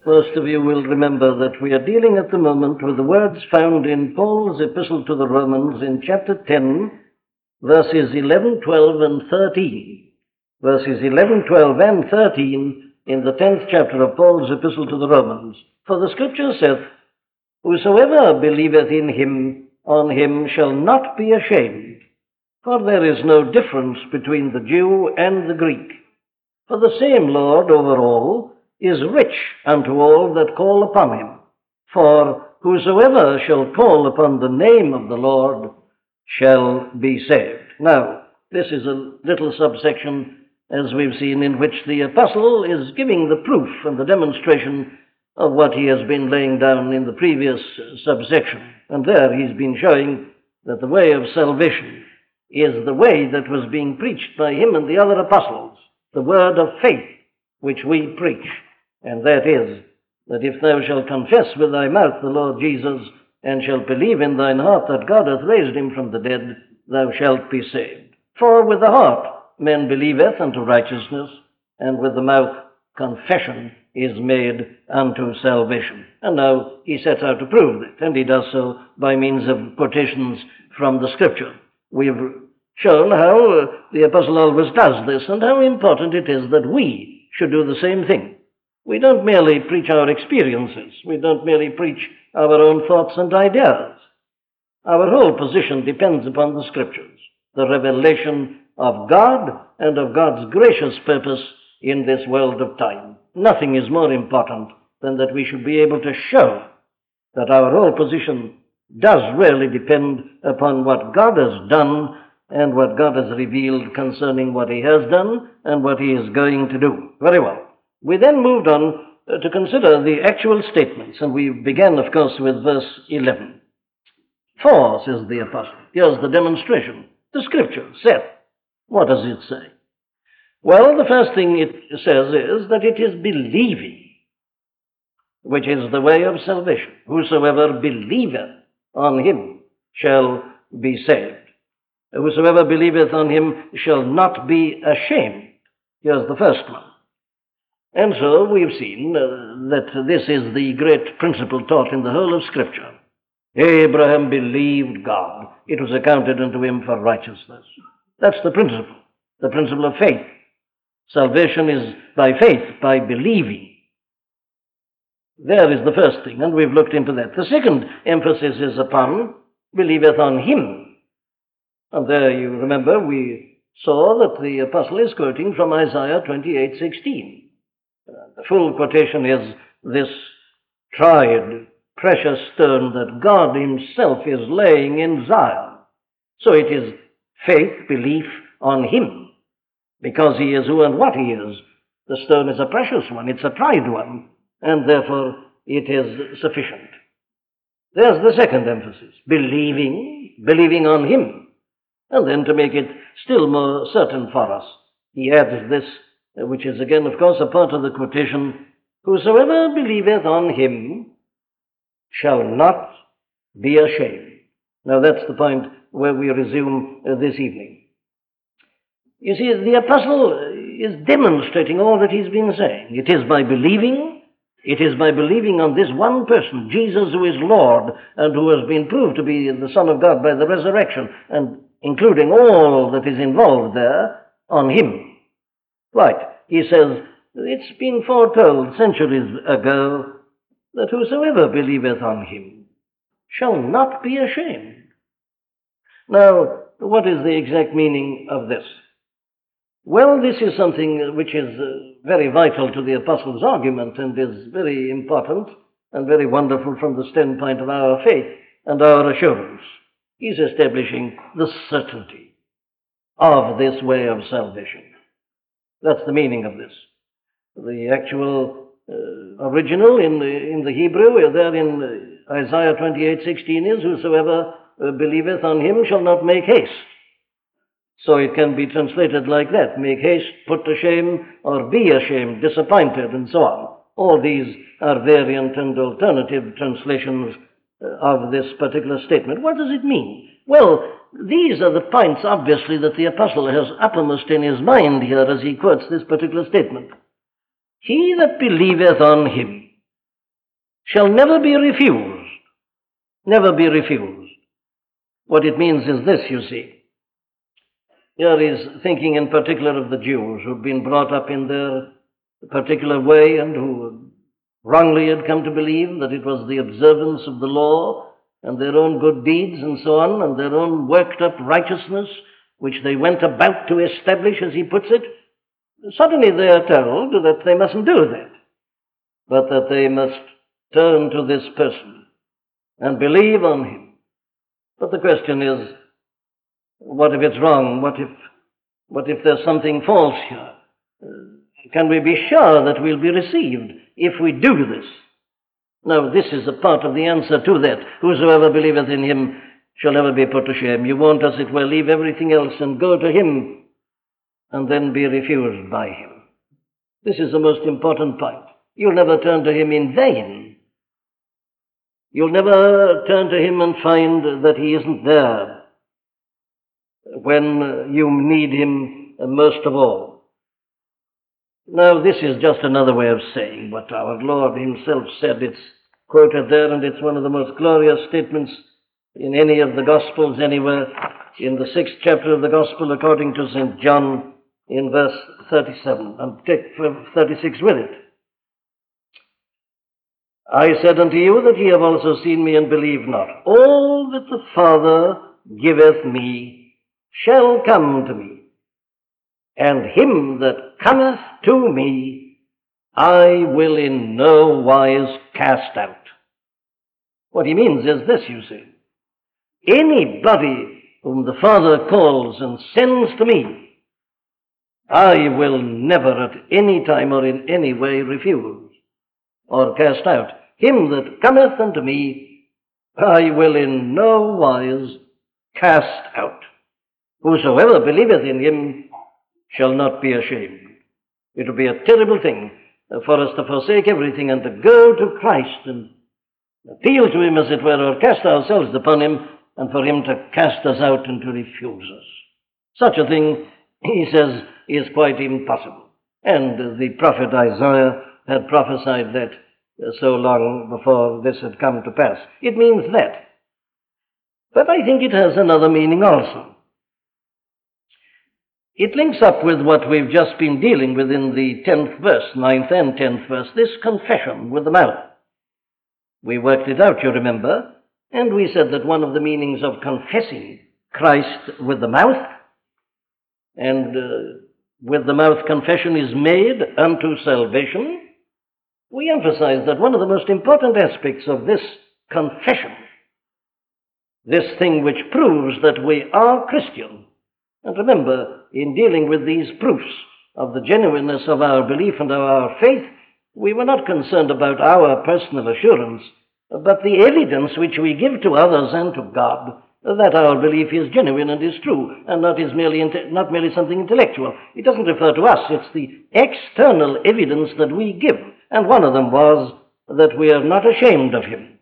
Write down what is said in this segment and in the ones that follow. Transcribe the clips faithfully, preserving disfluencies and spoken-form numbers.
Most of you will remember that we are dealing at the moment with the words found in Paul's epistle to the Romans in chapter ten, verses eleven, twelve, and thirteen. Verses eleven, twelve, and thirteen in the tenth chapter of Paul's epistle to the Romans. For the scripture saith, Whosoever believeth in him, on him shall not be ashamed. For there is no difference between the Jew and the Greek. For the same Lord over all is rich unto all that call upon him. For whosoever shall call upon the name of the Lord shall be saved. Now, this is a little subsection, as we've seen, in which the apostle is giving the proof and the demonstration of what he has been laying down in the previous subsection. And there he's been showing that the way of salvation is the way that was being preached by him and the other apostles, the word of faith which we preach. And that is, that if thou shalt confess with thy mouth the Lord Jesus, and shalt believe in thine heart that God hath raised him from the dead, thou shalt be saved. For with the heart man believeth unto righteousness, and with the mouth confession is made unto salvation. And now he sets out to prove it, and he does so by means of quotations from the Scripture. We've shown how uh, the apostle always does this, and how important it is that we should do the same thing. We don't merely preach our experiences. We don't merely preach our own thoughts and ideas. Our whole position depends upon the Scriptures, the revelation of God and of God's gracious purpose in this world of time. Nothing is more important than that we should be able to show that our whole position does really depend upon what God has done and what God has revealed concerning what he has done and what he is going to do. Very well. We then moved on to consider the actual statements, and we began, of course, with verse eleven. For, says the apostle, here's the demonstration. The Scripture saith. What does it say? Well, the first thing it says is that it is believing, which is the way of salvation. Whosoever believeth on him shall be saved. Whosoever believeth on him shall not be ashamed. Here's the first one. And so we've seen uh, that this is the great principle taught in the whole of Scripture. Abraham believed God. It was accounted unto him for righteousness. That's the principle, the principle of faith. Salvation is by faith, by believing. There is the first thing, and we've looked into that. The second emphasis is upon believeth on him. And there you remember we saw that the apostle is quoting from Isaiah twenty-eight sixteen. The full quotation is this tried, precious stone that God himself is laying in Zion. So it is faith, belief on him, because he is who and what he is. The stone is a precious one, it's a tried one, and therefore it is sufficient. There's the second emphasis, believing, believing on him. And then to make it still more certain for us, he adds this, which is again, of course, a part of the quotation, whosoever believeth on him shall not be ashamed. Now that's the point where we resume uh, this evening. You see, the apostle is demonstrating all that he's been saying. It is by believing, it is by believing on this one person, Jesus, who is Lord, and who has been proved to be the Son of God by the resurrection, and including all that is involved there, on him. Right, he says, it's been foretold centuries ago that whosoever believeth on him shall not be ashamed. Now, what is the exact meaning of this? Well, this is something which is uh, very vital to the apostle's argument and is very important and very wonderful from the standpoint of our faith and our assurance. He's establishing the certainty of this way of salvation. That's the meaning of this. The actual uh, original in the, in the Hebrew, there in uh, Isaiah twenty-eight sixteen is, whosoever uh, believeth on him shall not make haste. So it can be translated like that, make haste, put to shame, or be ashamed, disappointed, and so on. All these are variant and alternative translations uh, of this particular statement. What does it mean? Well, these are the points, obviously, that the apostle has uppermost in his mind here as he quotes this particular statement. He that believeth on him. shall never be refused. Never be refused. What it means is this, you see. Here he's thinking in particular of the Jews who'd been brought up in their particular way and who wrongly had come to believe that it was the observance of the law and their own good deeds and so on, and their own worked-up righteousness, which they went about to establish, as he puts it. Suddenly they are told that they mustn't do that, but that they must turn to this person and believe on him. But the question is, what if it's wrong? What if, what if there's something false here? Can we be sure that we'll be received if we do this? Now, this is a part of the answer to that. Whosoever believeth in him shall never be put to shame. You won't, as it were, leave everything else and go to him and then be refused by him. This is the most important point. You'll never turn to him in vain. You'll never turn to him and find that he isn't there when you need him most of all. Now, this is just another way of saying what our Lord himself said. It's quoted there, and it's one of the most glorious statements in any of the Gospels anywhere, in the sixth chapter of the Gospel according to Saint John, in verse thirty-seven, and take thirty-six with it. I said unto you that ye have also seen me and believe not. All that the Father giveth me shall come to me, and him that cometh to me I will in no wise cast out. What he means is this, you see. Anybody whom the Father calls and sends to me, I will never at any time or in any way refuse or cast out. Him that cometh unto me, I will in no wise cast out. Whosoever believeth in him shall not be ashamed. It will be a terrible thing for us to forsake everything and to go to Christ and appeal to him, as it were, or cast ourselves upon him, and for him to cast us out and to refuse us. Such a thing, he says, is quite impossible. And the prophet Isaiah had prophesied that so long before this had come to pass. It means that. But I think it has another meaning also. It links up with what we've just been dealing with in the tenth verse, ninth and tenth verse, this confession with the mouth. We worked it out, you remember, and we said that one of the meanings of confessing Christ with the mouth, and uh, with the mouth confession is made unto salvation, we emphasized that one of the most important aspects of this confession, this thing which proves that we are Christian, and remember, in dealing with these proofs of the genuineness of our belief and of our faith, we were not concerned about our personal assurance, but the evidence which we give to others and to God that our belief is genuine and is true, and not is merely not merely something intellectual. It doesn't refer to us. It's the external evidence that we give. And one of them was that we are not ashamed of him.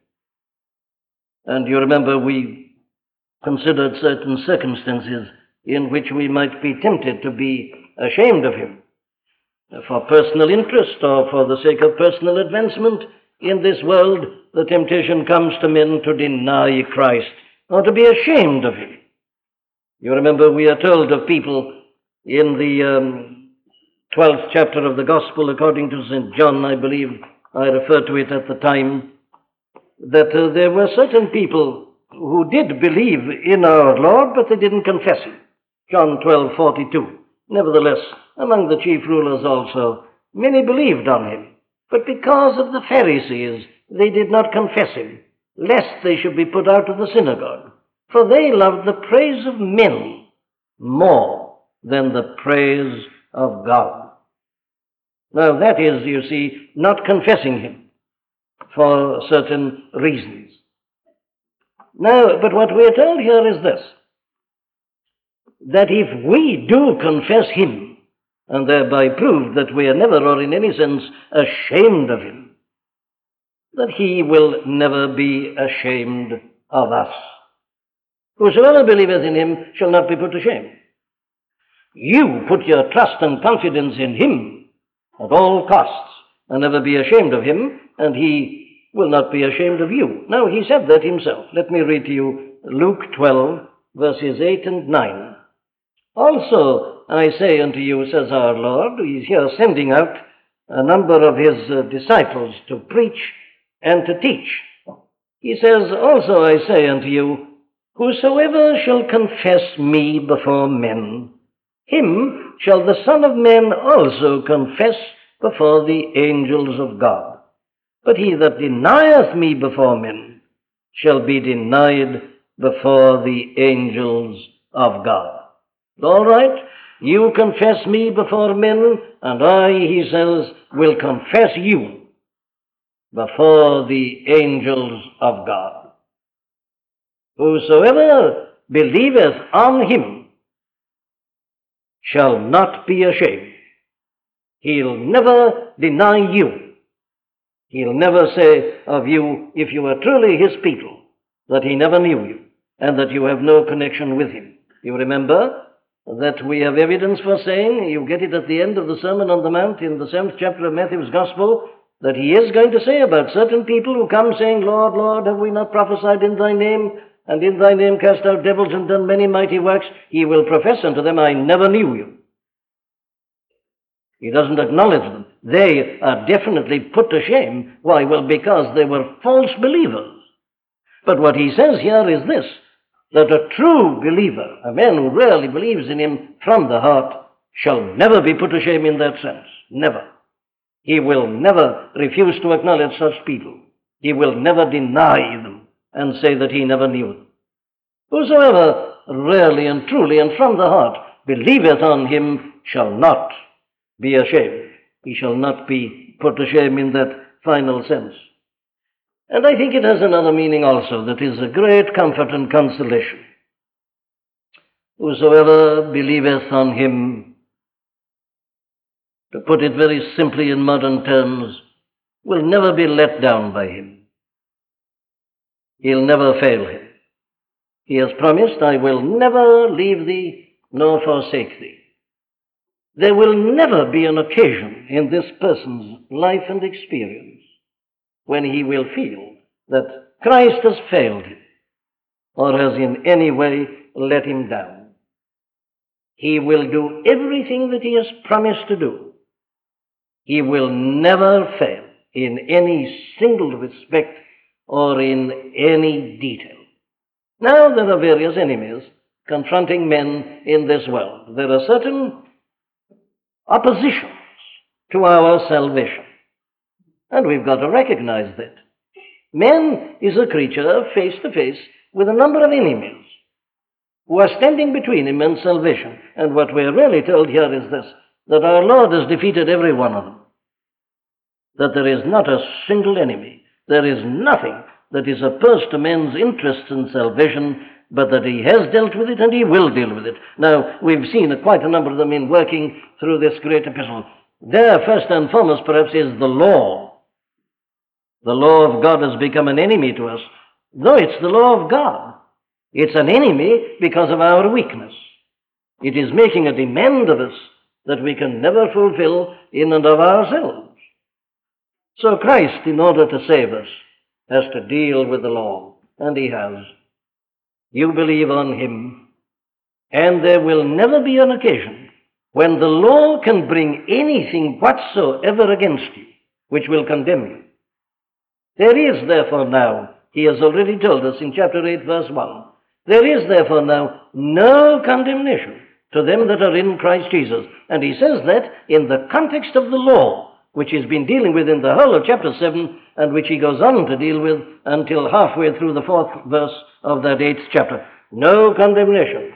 And you remember we considered certain circumstances in which we might be tempted to be ashamed of him, for personal interest or for the sake of personal advancement in this world. The temptation comes to men to deny Christ or to be ashamed of him. You remember we are told of people in the um, twelfth chapter of the Gospel according to Saint John, I believe I referred to it at the time, that uh, there were certain people who did believe in our Lord, but they didn't confess him. John twelve forty-two. Nevertheless, among the chief rulers also, many believed on him. But because of the Pharisees, they did not confess him, lest they should be put out of the synagogue. For they loved the praise of men more than the praise of God. Now that is, you see, not confessing him for certain reasons. Now, but what we are told here is this, that if we do confess him, and thereby prove that we are never or in any sense ashamed of him, that he will never be ashamed of us. Whosoever believeth in him shall not be put to shame. You put your trust and confidence in him at all costs, and never be ashamed of him, and he will not be ashamed of you. Now, he said that himself. Let me read to you Luke twelve, verses eight and nine. Also, I say unto you, says our Lord, he's here sending out a number of his uh, disciples to preach and to teach. He says, also I say unto you, whosoever shall confess me before men, him shall the Son of Man also confess before the angels of God. But he that denieth me before men shall be denied before the angels of God. All right, you confess me before men, and I, he says, will confess you before the angels of God. Whosoever believeth on him shall not be ashamed. He'll never deny you. He'll never say of you, if you are truly his people, that he never knew you and that you have no connection with him. You remember that we have evidence for saying, you get it at the end of the Sermon on the Mount in the seventh chapter of Matthew's Gospel, that he is going to say about certain people who come saying, Lord, Lord, have we not prophesied in thy name, and in thy name cast out devils and done many mighty works? He will profess unto them, I never knew you. He doesn't acknowledge them. They are definitely put to shame. Why? Well, because they were false believers. But what he says here is this, that a true believer, a man who really believes in him from the heart, shall never be put to shame in that sense. Never. He will never refuse to acknowledge such people. He will never deny them and say that he never knew them. Whosoever really and truly and from the heart believeth on him shall not be ashamed. He shall not be put to shame in that final sense. And I think it has another meaning also that is a great comfort and consolation. Whosoever believeth on him, to put it very simply in modern terms, will never be let down by him. He'll never fail him. He has promised, I will never leave thee nor forsake thee. There will never be an occasion in this person's life and experience when he will feel that Christ has failed him or has in any way let him down. He will do everything that he has promised to do. He will never fail in any single respect or in any detail. Now, there are various enemies confronting men in this world. There are certain oppositions to our salvation, and we've got to recognize that. Man is a creature face to face with a number of enemies who are standing between him and salvation. And what we're really told here is this, that our Lord has defeated every one of them. That there is not a single enemy. There is nothing that is opposed to men's interests in salvation, but that he has dealt with it and he will deal with it. Now, we've seen quite a number of them in working through this great epistle. There, first and foremost, perhaps, is the law. The law of God has become an enemy to us. No, it's the law of God. It's an enemy because of our weakness. It is making a demand of us that we can never fulfill in and of ourselves. So Christ, in order to save us, has to deal with the law, and he has. You believe on him, and there will never be an occasion when the law can bring anything whatsoever against you, which will condemn you. There is therefore now, he has already told us in chapter eight, verse one, there is therefore now no condemnation to them that are in Christ Jesus. And he says that in the context of the law, which he's been dealing with in the whole of chapter seven, and which he goes on to deal with until halfway through the fourth verse of that eighth chapter. No condemnation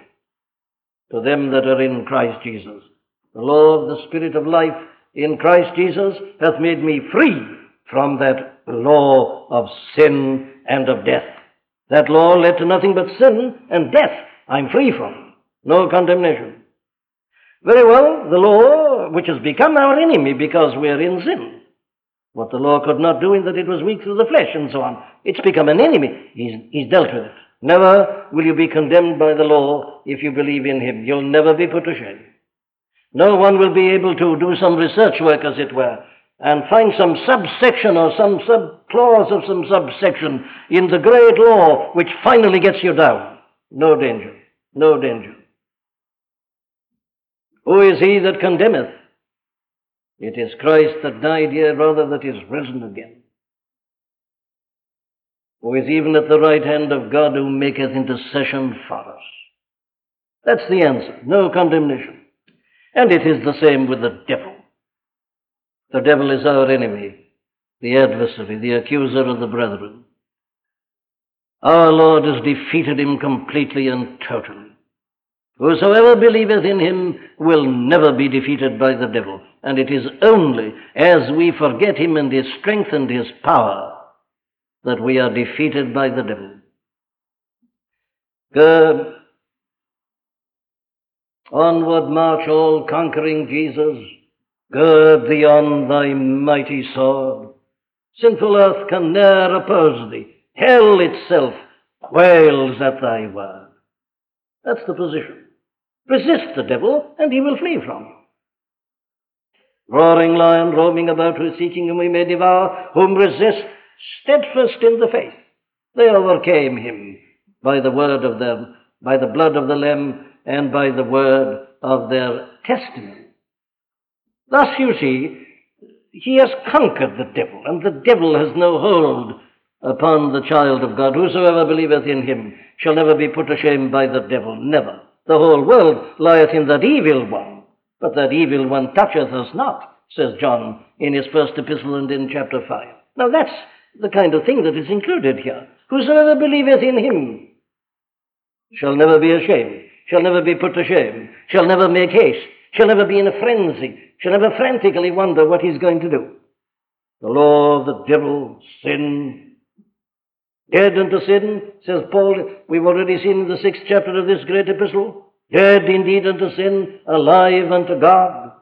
to them that are in Christ Jesus. The law of the Spirit of life in Christ Jesus hath made me free from that law of sin and of death. That law led to nothing but sin and death. I'm free from. No condemnation. Very well, the law, which has become our enemy because we are in sin. What the law could not do in that it was weak through the flesh and so on. It's become an enemy. He's, he's dealt with it. Never will you be condemned by the law if you believe in him. You'll never be put to shame. No one will be able to do some research work, as it were, and find some subsection or some sub-clause of some subsection in the great law which finally gets you down. No danger. No danger. Who is he that condemneth? It is Christ that died, yea, rather that is risen again. Who is even at the right hand of God, who maketh intercession for us. That's the answer. No condemnation. And it is the same with the devil. The devil is our enemy, the adversary, the accuser of the brethren. Our Lord has defeated him completely and totally. Whosoever believeth in him will never be defeated by the devil. And it is only as we forget him and his strength and his power that we are defeated by the devil. Go onward march, all conquering Jesus. Gird thee on thy mighty sword. Sinful earth can ne'er oppose thee. Hell itself quails at thy word. That's the position. Resist the devil, and he will flee from you. Roaring lion, roaming about, who is seeking whom we may devour, whom resist, steadfast in the faith. They overcame him by the word of them, by the blood of the Lamb, and by the word of their testimony. Thus, you see, he has conquered the devil, and the devil has no hold upon the child of God. Whosoever believeth in him shall never be put to shame by the devil, never. The whole world lieth in that evil one, but that evil one toucheth us not, says John in his first epistle and in chapter five. Now that's the kind of thing that is included here. Whosoever believeth in him shall never be ashamed, shall never be put to shame, shall never make haste, shall never be in a frenzy, shall never frantically wonder what he's going to do. The law of the devil, sin, dead unto sin, says Paul, we've already seen in the sixth chapter of this great epistle, dead indeed unto sin, alive unto God.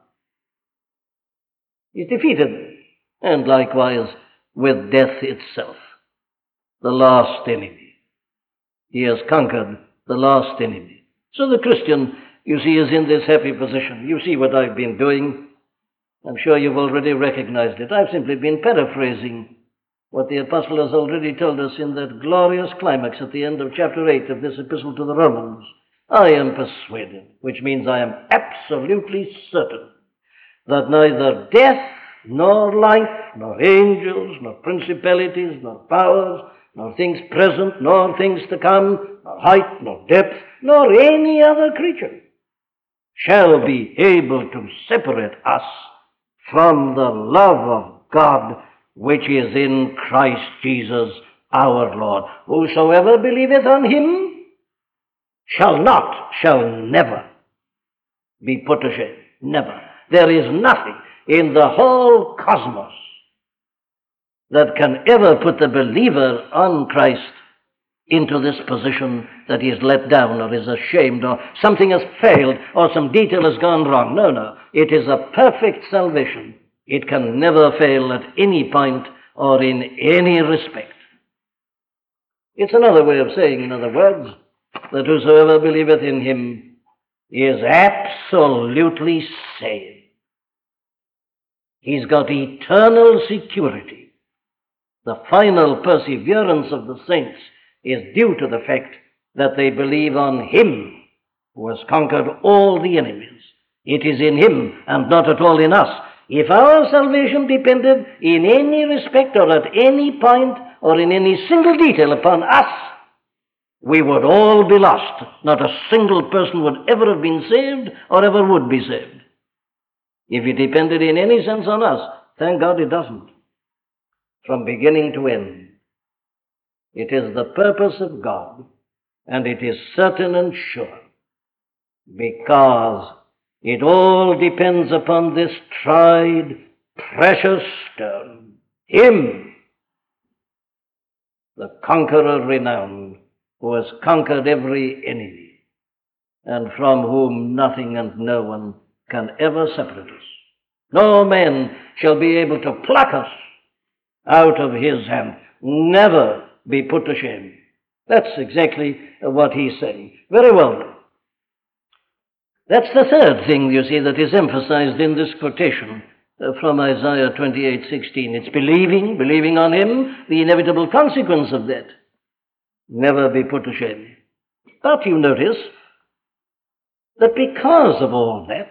He's defeated, and likewise with death itself, the last enemy. He has conquered the last enemy. So the Christian, you see, is in this happy position. You see what I've been doing. I'm sure you've already recognized it. I've simply been paraphrasing what the apostle has already told us in that glorious climax at the end of chapter eight of this epistle to the Romans. I am persuaded, which means I am absolutely certain, that neither death, nor life, nor angels, nor principalities, nor powers, nor things present, nor things to come, nor height, nor depth, nor any other creature shall be able to separate us from the love of God which is in Christ Jesus our Lord. Whosoever believeth on him shall not, shall never be put to shame. Never. There is nothing in the whole cosmos that can ever put the believer on Christ into this position that he is let down or is ashamed or something has failed or some detail has gone wrong. No, no. It is a perfect salvation. It can never fail at any point or in any respect. It's another way of saying, in other words, that whosoever believeth in him is absolutely saved. He's got eternal security. The final perseverance of the saints is due to the fact that they believe on him who has conquered all the enemies. It is in him and not at all in us. If our salvation depended in any respect or at any point or in any single detail upon us, we would all be lost. Not a single person would ever have been saved or ever would be saved. If it depended in any sense on us, thank God it doesn't. From beginning to end, it is the purpose of God, and it is certain and sure, because it all depends upon this tried, precious stone, him, the conqueror renowned, who has conquered every enemy, and from whom nothing and no one can ever separate us. No man shall be able to pluck us out of his hand, never be put to shame. That's exactly what he's saying. Very well then. That's the third thing, you see, that is emphasized in this quotation uh, from Isaiah twenty-eight sixteen. It's believing, believing on him, the inevitable consequence of that. Never be put to shame. But you notice that because of all that,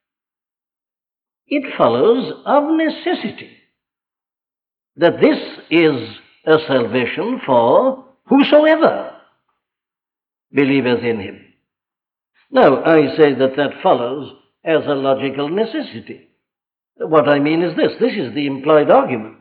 it follows of necessity that this is a salvation for whosoever believeth in him. Now, I say that that follows as a logical necessity. What I mean is this. This is the implied argument.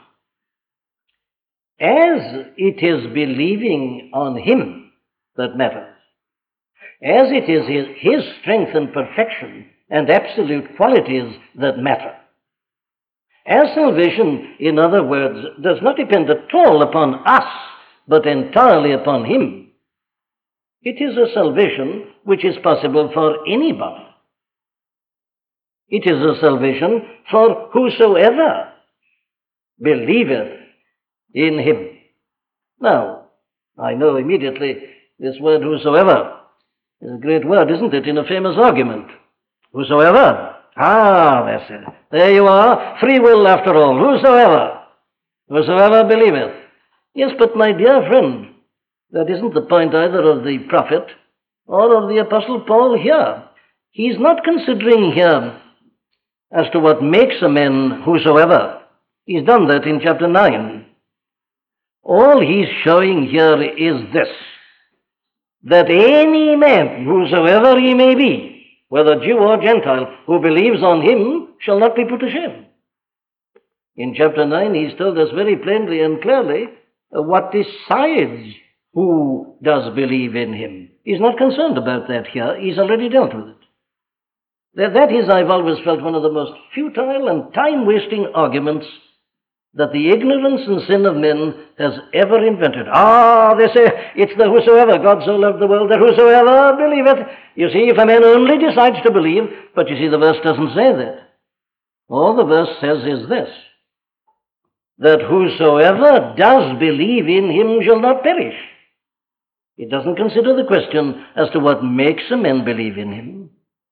As it is believing on him that matters, as it is his, his strength and perfection and absolute qualities that matter, as salvation, in other words, does not depend at all upon us, but entirely upon him, it is a salvation which is possible for anybody. It is a salvation for whosoever believeth in him. Now, I know immediately this word whosoever is a great word, isn't it, in a famous argument. Whosoever. Ah, that's it. There you are. Free will after all. Whosoever. Whosoever believeth. Yes, but my dear friend, that isn't the point either of the prophet or of the Apostle Paul here. He's not considering here as to what makes a man whosoever. He's done that in chapter nine. All he's showing here is this, that any man, whosoever he may be, whether Jew or Gentile, who believes on him shall not be put to shame. In chapter nine, he's told us very plainly and clearly uh, what decides who does believe in him. He's not concerned about that here. He's already dealt with it. That, that is, I've always felt, one of the most futile and time-wasting arguments that the ignorance and sin of men has ever invented. Ah, they say, it's the whosoever, God so loved the world, that whosoever believeth. You see, if a man only decides to believe, but you see, the verse doesn't say that. All the verse says is this, that whosoever does believe in him shall not perish. It doesn't consider the question as to what makes a man believe in him.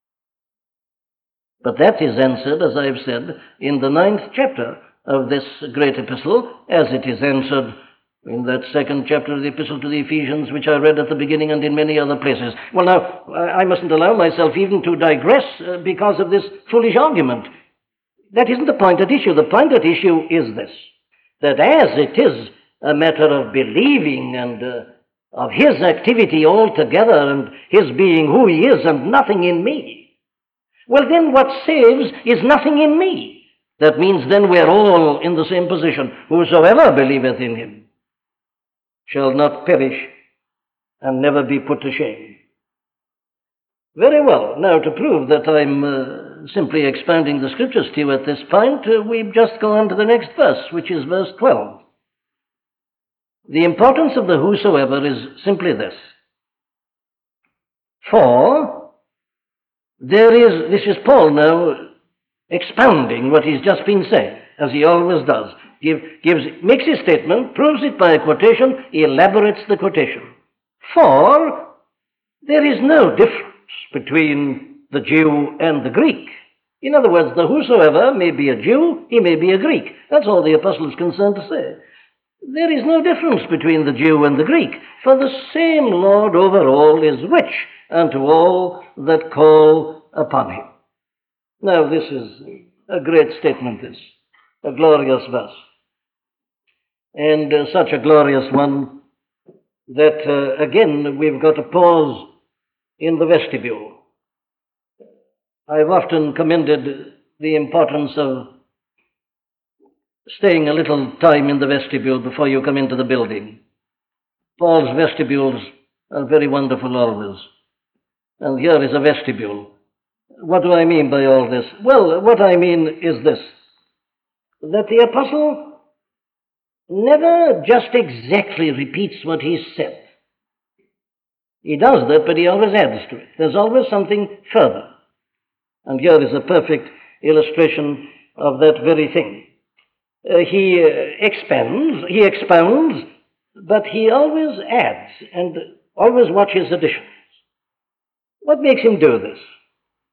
But that is answered, as I've said, in the ninth chapter of this great epistle, as it is answered in that second chapter of the epistle to the Ephesians, which I read at the beginning, and in many other places. Well, now, I mustn't allow myself even to digress uh, because of this foolish argument. That isn't the point at issue. The point at issue is this, that as it is a matter of believing and uh, of his activity altogether and his being who he is and nothing in me, well, then what saves is nothing in me. That means then we're all in the same position. Whosoever believeth in him shall not perish and never be put to shame. Very well. Now, to prove that I'm uh, simply expounding the scriptures to you at this point, uh, we've just gone on to the next verse, which is verse twelve. The importance of the whosoever is simply this. For there is, this is Paul now expounding what he's just been saying, as he always does. Give, gives, makes his statement, proves it by a quotation, elaborates the quotation. For there is no difference between the Jew and the Greek. In other words, the whosoever may be a Jew, he may be a Greek. That's all the apostle is concerned to say. There is no difference between the Jew and the Greek, for the same Lord over all is rich unto all that call upon him. Now, this is a great statement, this, a glorious verse, and uh, such a glorious one that, uh, again, we've got to pause in the vestibule. I've often commended the importance of staying a little time in the vestibule before you come into the building. Paul's vestibules are very wonderful always, and here is a vestibule. What do I mean by all this? Well, what I mean is this, that the apostle never just exactly repeats what he's said. He does that, but he always adds to it. There's always something further. And here is a perfect illustration of that very thing. Uh, he uh, expands, he expounds, but he always adds and always watches additions. What makes him do this?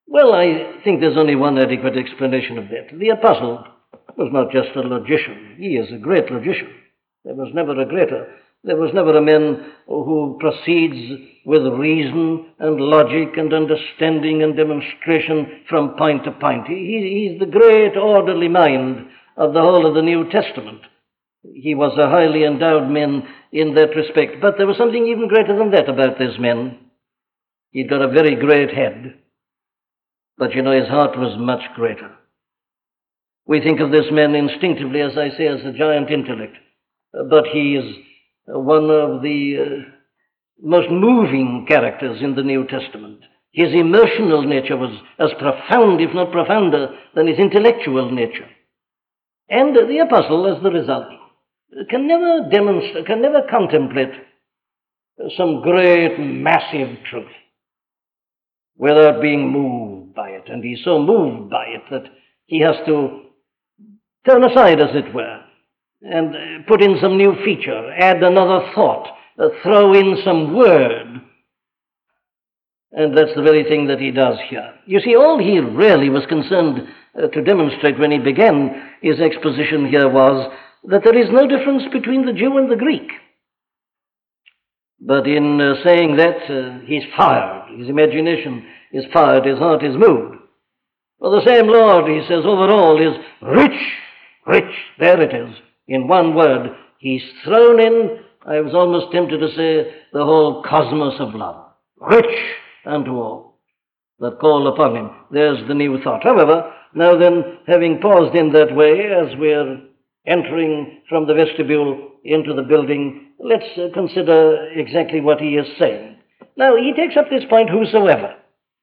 Well, I think there's only one adequate explanation of that. The apostle was not just a logician. He is a great logician. There was never a greater. There was never a man who proceeds with reason and logic and understanding and demonstration from point to point. He, he's the great orderly mind of the whole of the New Testament. He was a highly endowed man in that respect. But there was something even greater than that about this man. He'd got a very great head. But you know, his heart was much greater. We think of this man instinctively, as I say, as a giant intellect. But he is one of the uh, most moving characters in the New Testament. His emotional nature was as profound, if not profounder, than his intellectual nature. And the apostle, as the result, can never demonstrate, can never contemplate some great, massive truth without being moved by it. And he's so moved by it that he has to turn aside, as it were, and put in some new feature, add another thought, uh, throw in some word. And that's the very thing that he does here. You see, all he really was concerned uh, to demonstrate when he began his exposition here was that there is no difference between the Jew and the Greek. But in uh, saying that, uh, he's fired. His imagination is fired. His heart is moved. For the same Lord, he says, overall is rich, rich. There it is. In one word, he's thrown in, I was almost tempted to say, the whole cosmos of love. Rich unto all that call upon him. There's the new thought. However, now then, having paused in that way, as we're entering from the vestibule into the building, let's uh, consider exactly what he is saying. Now, he takes up this point, whosoever.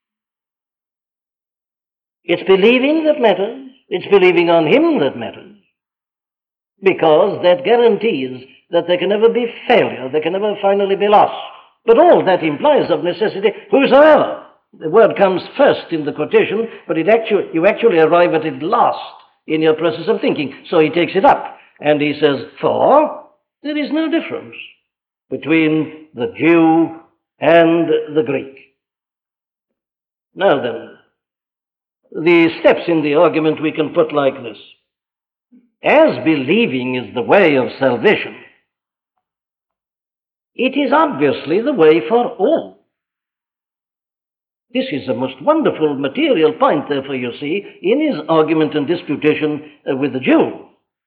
It's believing that matters. It's believing on him that matters. Because that guarantees that there can never be failure, there can never finally be loss. But all that implies of necessity, whosoever. The word comes first in the quotation, but it actually, you actually arrive at it last in your process of thinking. So he takes it up, and he says, for there is no difference between the Jew and the Greek. Now then, the steps in the argument we can put like this. As believing is the way of salvation, it is obviously the way for all. This is a most wonderful material point, therefore, you see, in his argument and disputation uh, with the Jew.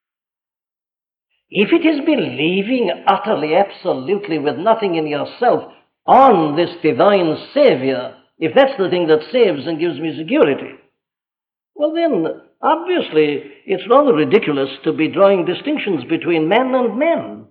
If it is believing utterly, absolutely, with nothing in yourself on this divine Savior, if that's the thing that saves and gives me security, well then, obviously, it's rather ridiculous to be drawing distinctions between man and man.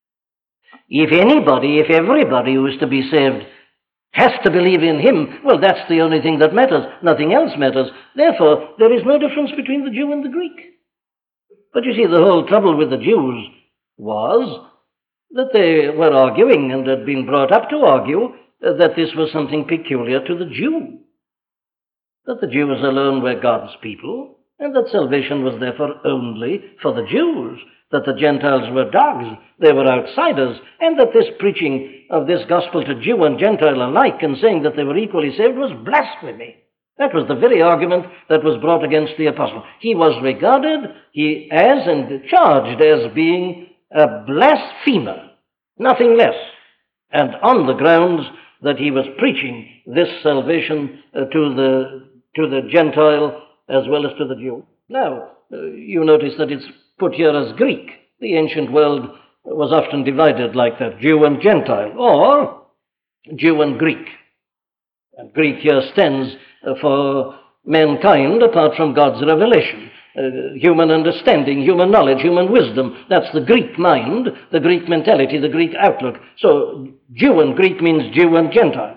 If anybody, if everybody who is to be saved has to believe in him, well, that's the only thing that matters. Nothing else matters. Therefore, there is no difference between the Jew and the Greek. But you see, the whole trouble with the Jews was that they were arguing and had been brought up to argue that this was something peculiar to the Jew. That the Jews alone were God's people, and that salvation was therefore only for the Jews, that the Gentiles were dogs, they were outsiders, and that this preaching of this gospel to Jew and Gentile alike and saying that they were equally saved was blasphemy. That was the very argument that was brought against the apostle. He was regarded he as and charged as being a blasphemer, nothing less, and on the grounds that he was preaching this salvation uh, to the to the Gentile as well as to the Jew. Now, uh, you notice that it's put here as Greek. The ancient world was often divided like that, Jew and Gentile, or Jew and Greek. And Greek here stands uh, for mankind apart from God's revelation, uh, human understanding, human knowledge, human wisdom. That's the Greek mind, the Greek mentality, the Greek outlook. So Jew and Greek means Jew and Gentile.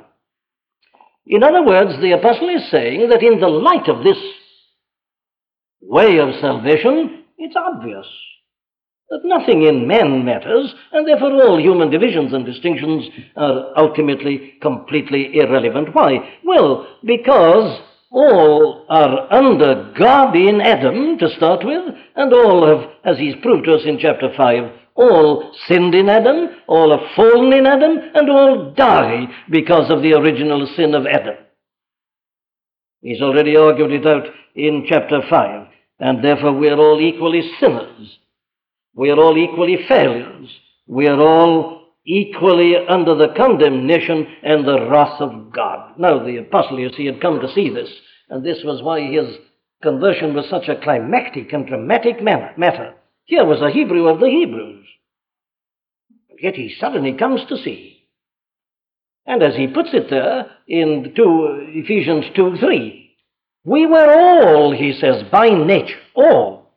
In other words, the apostle is saying that in the light of this way of salvation, it's obvious that nothing in men matters, and therefore all human divisions and distinctions are ultimately completely irrelevant. Why? Well, because all are under God in Adam to start with, and all have, as he's proved to us in chapter five, all sinned in Adam, all have fallen in Adam, and all die because of the original sin of Adam. He's already argued it out in chapter five, and therefore we are all equally sinners. We are all equally failures. We are all equally under the condemnation and the wrath of God. Now, the apostle, you see, had come to see this, and this was why his conversion was such a climactic and dramatic matter. Here was a Hebrew of the Hebrews. Yet he suddenly comes to see. And as he puts it there in two, Ephesians two three, we were all, he says, by nature, all,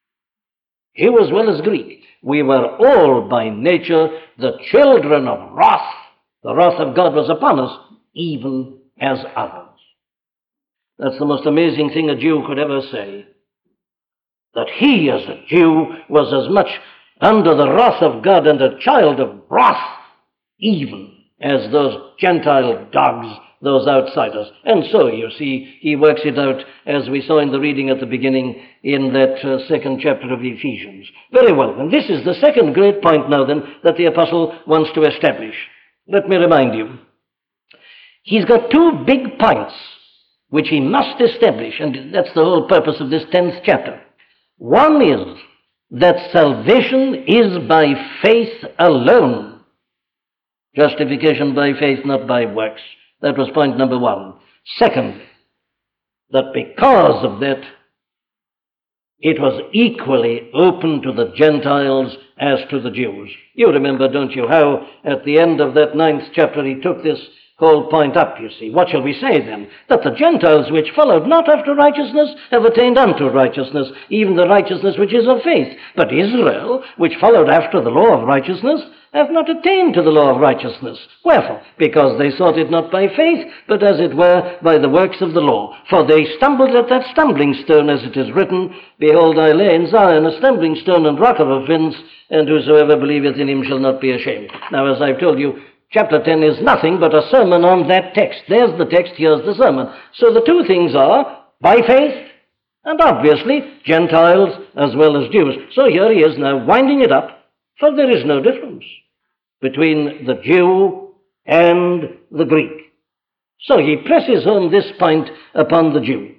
Jew as well as Greek, we were all by nature the children of wrath. The wrath of God was upon us, even as others. That's the most amazing thing a Jew could ever say. That he, as a Jew, was as much under the wrath of God and a child of wrath, even as those Gentile dogs, those outsiders. And so, you see, he works it out, as we saw in the reading at the beginning, in that uh, second chapter of Ephesians. Very well, and this is the second great point now, then, that the apostle wants to establish. Let me remind you. He's got two big points which he must establish, and that's the whole purpose of this tenth chapter. One is that salvation is by faith alone. Justification by faith, not by works. That was point number one. Second, that because of that, it was equally open to the Gentiles as to the Jews. You remember, don't you, how at the end of that ninth chapter he took this whole point up, you see. What shall we say then? That the Gentiles which followed not after righteousness have attained unto righteousness, even the righteousness which is of faith. But Israel, which followed after the law of righteousness, have not attained to the law of righteousness. Wherefore? Because they sought it not by faith, but as it were by the works of the law. For they stumbled at that stumbling stone, as it is written, Behold, I lay in Zion a stumbling stone and rock of offense, and whosoever believeth in him shall not be ashamed. Now, as I've told you, chapter ten is nothing but a sermon on that text. There's the text, here's the sermon. So the two things are by faith and obviously Gentiles as well as Jews. So here he is now winding it up, for there is no difference between the Jew and the Greek. So he presses home this point upon the Jew.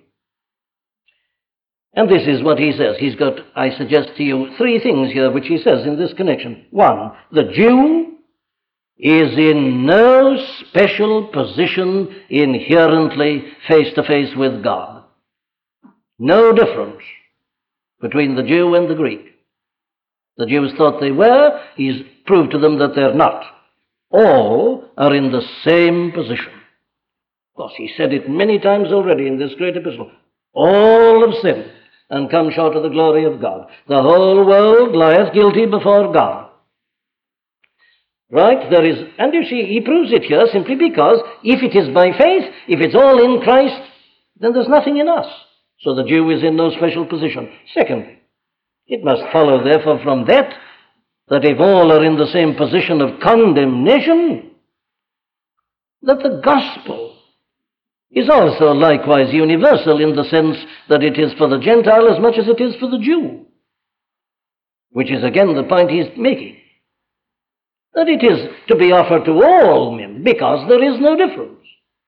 And this is what he says. He's got, I suggest to you, three things here which he says in this connection. One, the Jew is in no special position inherently face-to-face with God. No difference between the Jew and the Greek. The Jews thought they were. He's proved to them that they're not. All are in the same position. Of course, he said it many times already in this great epistle. All have sinned and come short of the glory of God. The whole world lieth guilty before God. Right? There is, and you see, he proves it here simply because if it is by faith, if it's all in Christ, then there's nothing in us. So the Jew is in no special position. Second, it must follow, therefore, from that, that if all are in the same position of condemnation, that the gospel is also likewise universal in the sense that it is for the Gentile as much as it is for the Jew, which is again the point he's making, that it is to be offered to all men because there is no difference.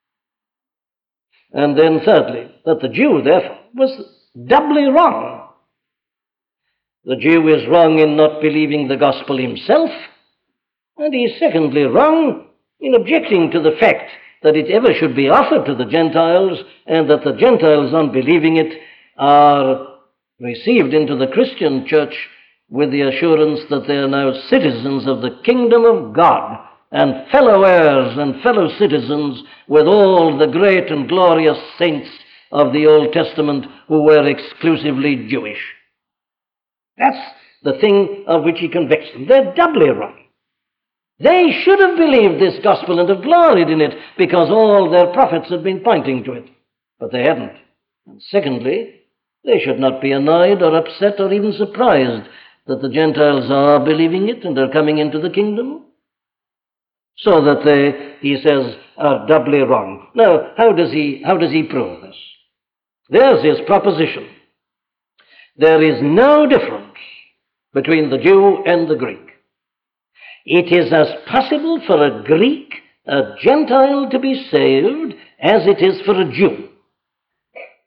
And then thirdly, that the Jew, therefore, was doubly wrong. The Jew is wrong in not believing the gospel himself, and he is secondly wrong in objecting to the fact that it ever should be offered to the Gentiles, and that the Gentiles, on believing it, are received into the Christian church with the assurance that they are now citizens of the kingdom of God, and fellow heirs and fellow citizens with all the great and glorious saints of the Old Testament who were exclusively Jewish. That's the thing of which he convicts them. They're doubly wrong. They should have believed this gospel and have gloried in it because all their prophets had been pointing to it. But they hadn't. And secondly, they should not be annoyed or upset or even surprised that the Gentiles are believing it and are coming into the kingdom. So that they, he says, are doubly wrong. Now, how does he, how does he prove this? There's his proposition. There is no difference between the Jew and the Greek. It is as possible for a Greek, a Gentile, to be saved as it is for a Jew.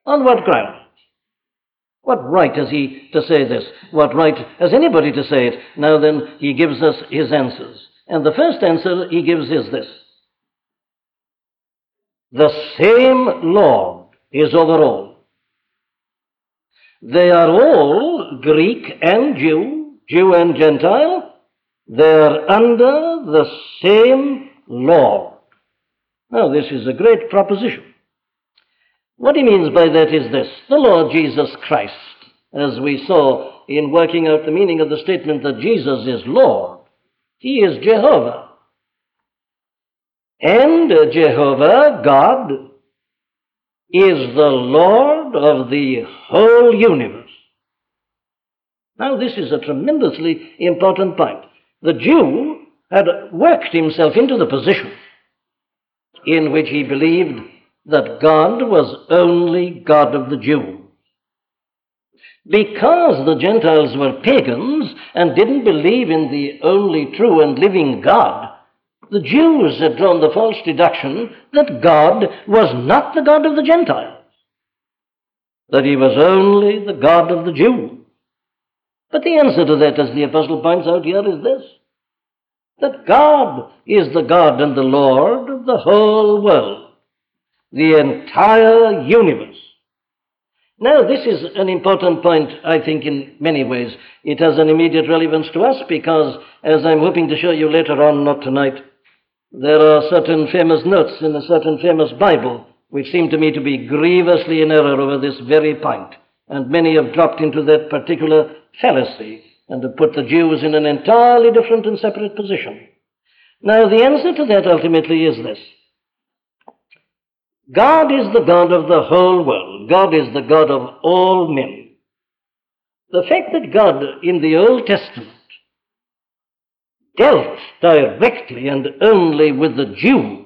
On what ground? What right has he to say this? What right has anybody to say it? Now then, he gives us his answers. And the first answer he gives is this: the same Lord is over all. They are all Greek and Jew, Jew and Gentile. They are under the same Lord. Now, this is a great proposition. What he means by that is this: the Lord Jesus Christ, as we saw in working out the meaning of the statement that Jesus is Lord, he is Jehovah. And Jehovah, God, is the Lord of the whole universe. Now, this is a tremendously important point. The Jew had worked himself into the position in which he believed that God was only God of the Jews. Because the Gentiles were pagans and didn't believe in the only true and living God, the Jews had drawn the false deduction that God was not the God of the Gentiles, that he was only the God of the Jews. But the answer to that, as the apostle points out here, is this: that God is the God and the Lord of the whole world, the entire universe. Now, this is an important point, I think, in many ways. It has an immediate relevance to us because, as I'm hoping to show you later on, not tonight, there are certain famous notes in a certain famous Bible which seem to me to be grievously in error over this very point. And many have dropped into that particular fallacy and have put the Jews in an entirely different and separate position. Now, the answer to that ultimately is this: God is the God of the whole world. God is the God of all men. The fact that God in the Old Testament dealt directly and only with the Jew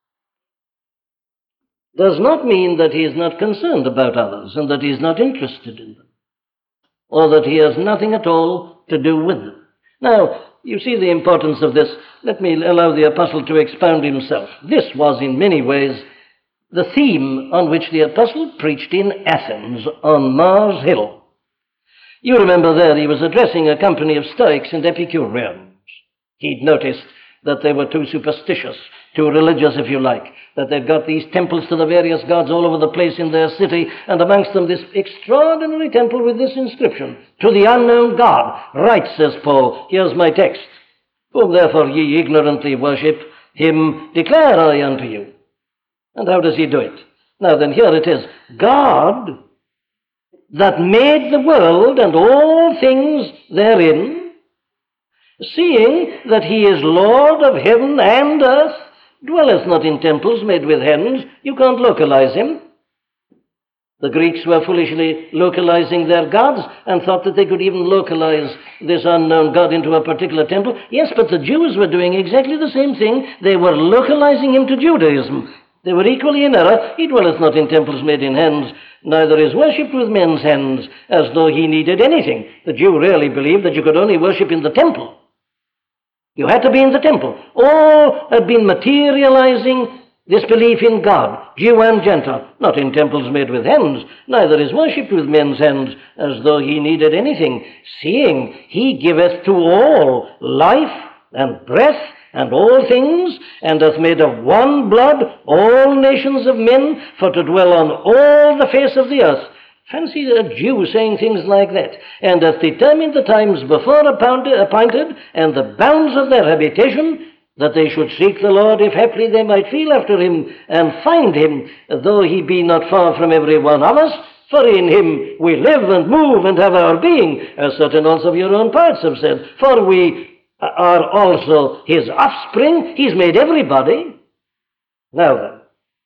does not mean that he is not concerned about others and that he is not interested in them, or that he has nothing at all to do with them. Now, you see the importance of this. Let me allow the apostle to expound himself. This was in many ways the theme on which the apostle preached in Athens on Mars Hill. You remember there he was addressing a company of Stoics and Epicureans. He'd noticed that they were too superstitious, too religious, if you like, that they'd got these temples to the various gods all over the place in their city, and amongst them this extraordinary temple with this inscription: "To the unknown God, right," says Paul, here's my text, "whom therefore ye ignorantly worship, him declare I unto you." And how does he do it? Now then, here it is: God, that made the world and all things therein, seeing that he is Lord of heaven and earth, dwelleth not in temples made with hands. You can't localize him. The Greeks were foolishly localizing their gods and thought that they could even localize this unknown God into a particular temple. Yes, but the Jews were doing exactly the same thing. They were localizing him to Judaism. They were equally in error. He dwelleth not in temples made in hands, neither is worshipped with men's hands, as though he needed anything. The Jew really believed that you could only worship in the temple. You had to be in the temple. All had been materializing this belief in God, Jew and Gentile, not in temples made with hands, neither is worshipped with men's hands, as though he needed anything, seeing he giveth to all life and breath and all things, and hath made of one blood all nations of men, for to dwell on all the face of the earth. Fancy a Jew saying things like that. And hath determined the times before appointed, and the bounds of their habitation, that they should seek the Lord, if haply they might feel after him, and find him, though he be not far from every one of us. For in him we live and move and have our being, as certain also of your own parts have said. For we are also his offspring. He's made everybody. Now then,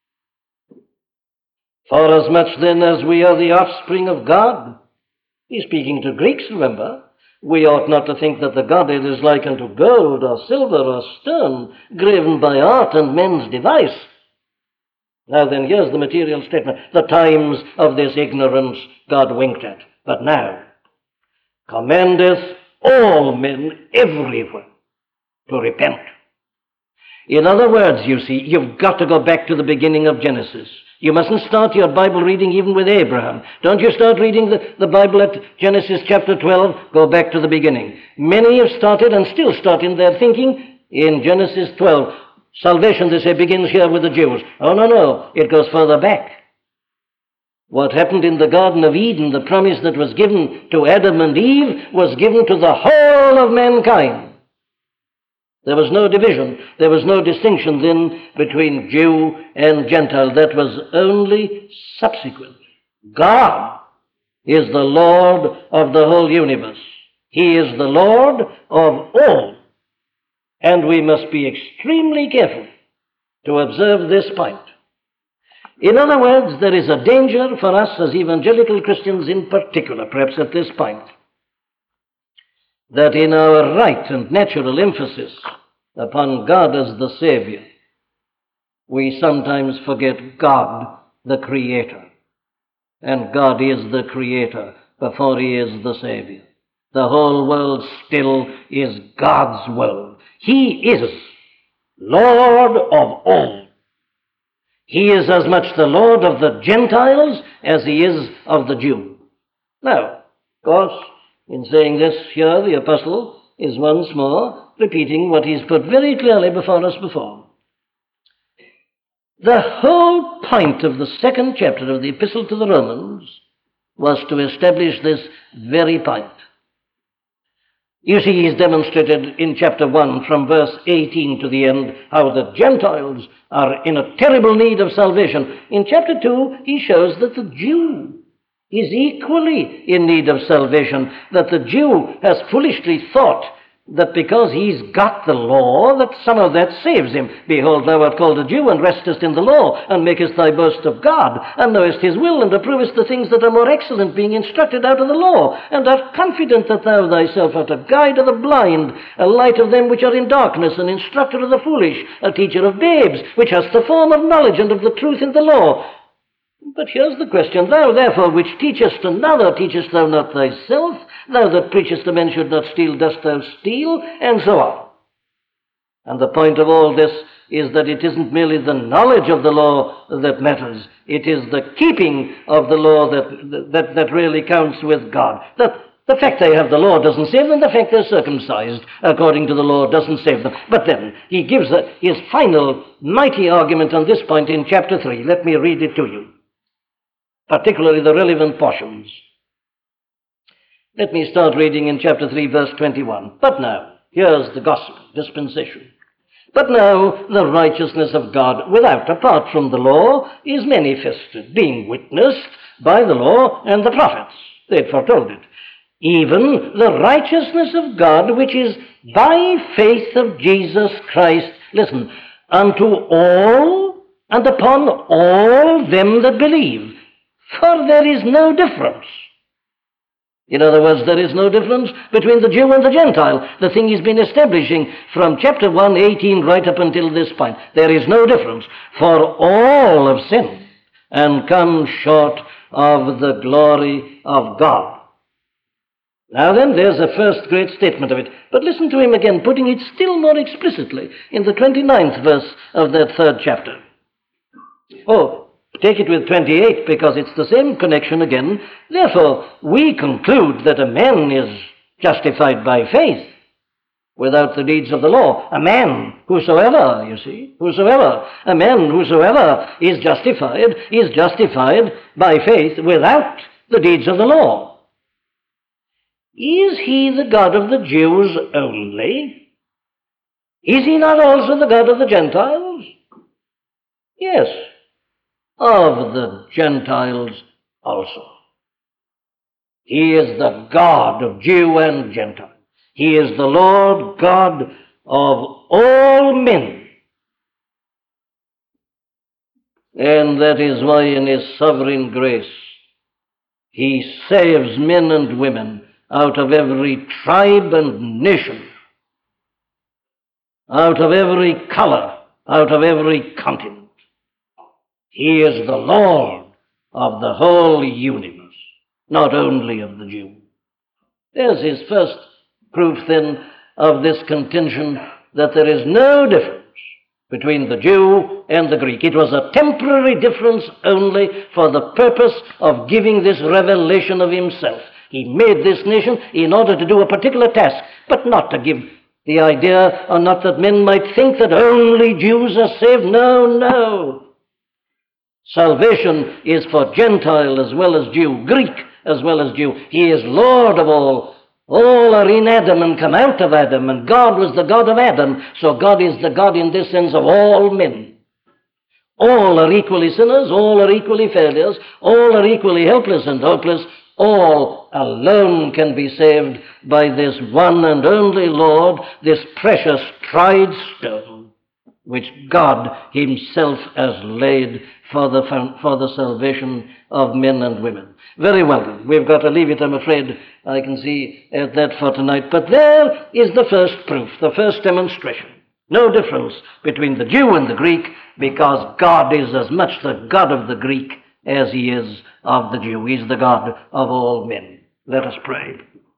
forasmuch then as we are the offspring of God, he's speaking to Greeks, remember, we ought not to think that the Godhead is like unto gold or silver or stone, graven by art and men's device. Now then, here's the material statement. The times of this ignorance God winked at, but now commandeth all men everywhere to repent. In other words, you see, you've got to go back to the beginning of Genesis. You mustn't start your Bible reading even with Abraham. Don't you start reading the, the Bible at Genesis chapter twelve, go back to the beginning. Many have started and still start in their thinking in Genesis twelve. Salvation, they say, begins here with the Jews. Oh, no, no, it goes further back. What happened in the Garden of Eden, the promise that was given to Adam and Eve, was given to the whole of mankind. There was no division, there was no distinction then between Jew and Gentile. That was only subsequent. God is the Lord of the whole universe. He is the Lord of all. And we must be extremely careful to observe this point. In other words, there is a danger for us as evangelical Christians in particular, perhaps at this point, that in our right and natural emphasis upon God as the Savior, we sometimes forget God, the Creator. And God is the Creator before He is the Savior. The whole world still is God's world. He is Lord of all. He is as much the Lord of the Gentiles as He is of the Jew. Now, of course, in saying this here, the apostle is once more repeating what he's put very clearly before us before. The whole point of the second chapter of the Epistle to the Romans was to establish this very point. You see, he's demonstrated in chapter one, from verse eighteen to the end, how the Gentiles are in a terrible need of salvation. In chapter two, he shows that the Jew is equally in need of salvation, that the Jew has foolishly thought that because he's got the law, that somehow that saves him. Behold, thou art called a Jew, and restest in the law, and makest thy boast of God, and knowest his will, and approvest the things that are more excellent, being instructed out of the law, and art confident that thou thyself art a guide of the blind, a light of them which are in darkness, an instructor of the foolish, a teacher of babes, which hast the form of knowledge and of the truth in the law. But here's the question. Thou therefore which teachest another, teachest thou not thyself? Thou that preachest a man should not steal, dost thou steal? And so on. And the point of all this is that it isn't merely the knowledge of the law that matters. It is the keeping of the law that, that, that really counts with God. That the fact they have the law doesn't save them. The fact they're circumcised according to the law doesn't save them. But then he gives a, his final mighty argument on this point in chapter three. Let me read it to you, particularly the relevant portions. Let me start reading in chapter three, verse twenty-one. But now, here's the gospel, dispensation. But now the righteousness of God without, apart from the law, is manifested, being witnessed by the law and the prophets. They'd foretold it. Even the righteousness of God, which is by faith of Jesus Christ, listen, unto all and upon all them that believe. For there is no difference. In other words, there is no difference between the Jew and the Gentile. The thing he's been establishing from chapter one, eighteen, right up until this point. There is no difference. For all have sinned and come short of the glory of God. Now then, there's a first great statement of it. But listen to him again, putting it still more explicitly in the twenty-ninth verse of that third chapter. Oh, take it with twenty-eight, because it's the same connection again. Therefore, we conclude that a man is justified by faith without the deeds of the law. A man, whosoever, you see, whosoever, a man whosoever is justified, is justified by faith without the deeds of the law. Is he the God of the Jews only? Is he not also the God of the Gentiles? Yes, of the Gentiles also. He is the God of Jew and Gentile. He is the Lord God of all men. And that is why in his sovereign grace he saves men and women out of every tribe and nation, out of every color, out of every continent. He is the Lord of the whole universe, not only of the Jew. There's his first proof, then, of this contention that there is no difference between the Jew and the Greek. It was a temporary difference only for the purpose of giving this revelation of himself. He made this nation in order to do a particular task, but not to give the idea, or not that men might think that only Jews are saved. No, no. Salvation is for Gentile as well as Jew, Greek as well as Jew. He is Lord of all. All are in Adam and come out of Adam, and God was the God of Adam, so God is the God in this sense of all men. All are equally sinners, all are equally failures, all are equally helpless and hopeless. All alone can be saved by this one and only Lord, this precious tried stone, which God himself has laid for the, for the salvation of men and women. Very well then, we've got to leave it, I'm afraid. I can see at that for tonight. But there is the first proof, the first demonstration. No difference between the Jew and the Greek, because God is as much the God of the Greek as he is of the Jew. He's the God of all men. Let us pray.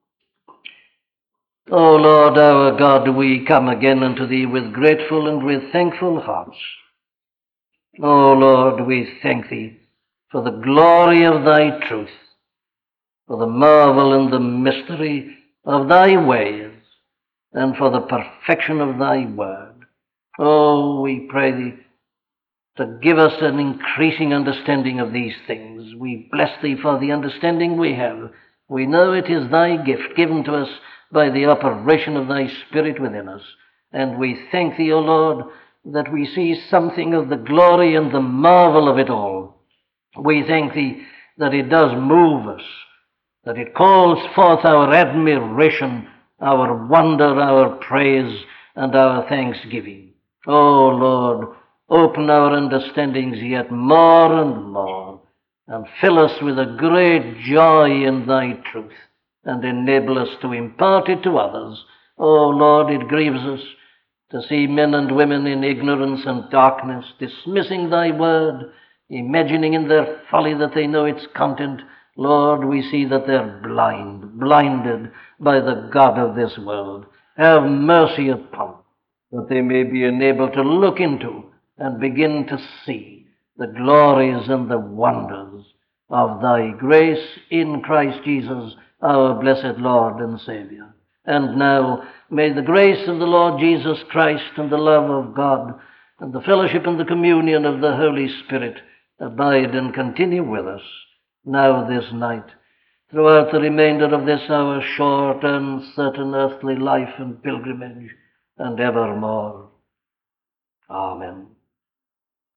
O Lord our God, we come again unto thee with grateful and with thankful hearts. O Lord, we thank thee for the glory of thy truth, for the marvel and the mystery of thy ways, and for the perfection of thy word. Oh, we pray thee to give us an increasing understanding of these things. We bless thee for the understanding we have. We know it is thy gift given to us by the operation of thy Spirit within us. And we thank thee, O Lord, that we see something of the glory and the marvel of it all. We thank thee that it does move us, that it calls forth our admiration, our wonder, our praise, and our thanksgiving. O Lord, open our understandings yet more and more, and fill us with a great joy in thy truth, and enable us to impart it to others. O Lord, it grieves us to see men and women in ignorance and darkness, dismissing thy word, imagining in their folly that they know its content. Lord, we see that they're blind, blinded by the God of this world. Have mercy upon them, that they may be enabled to look into and begin to see the glories and the wonders of thy grace in Christ Jesus, our blessed Lord and Savior. And now, may the grace of the Lord Jesus Christ and the love of God and the fellowship and the communion of the Holy Spirit abide and continue with us, now this night, throughout the remainder of this our short and certain earthly life and pilgrimage, and evermore. Amen.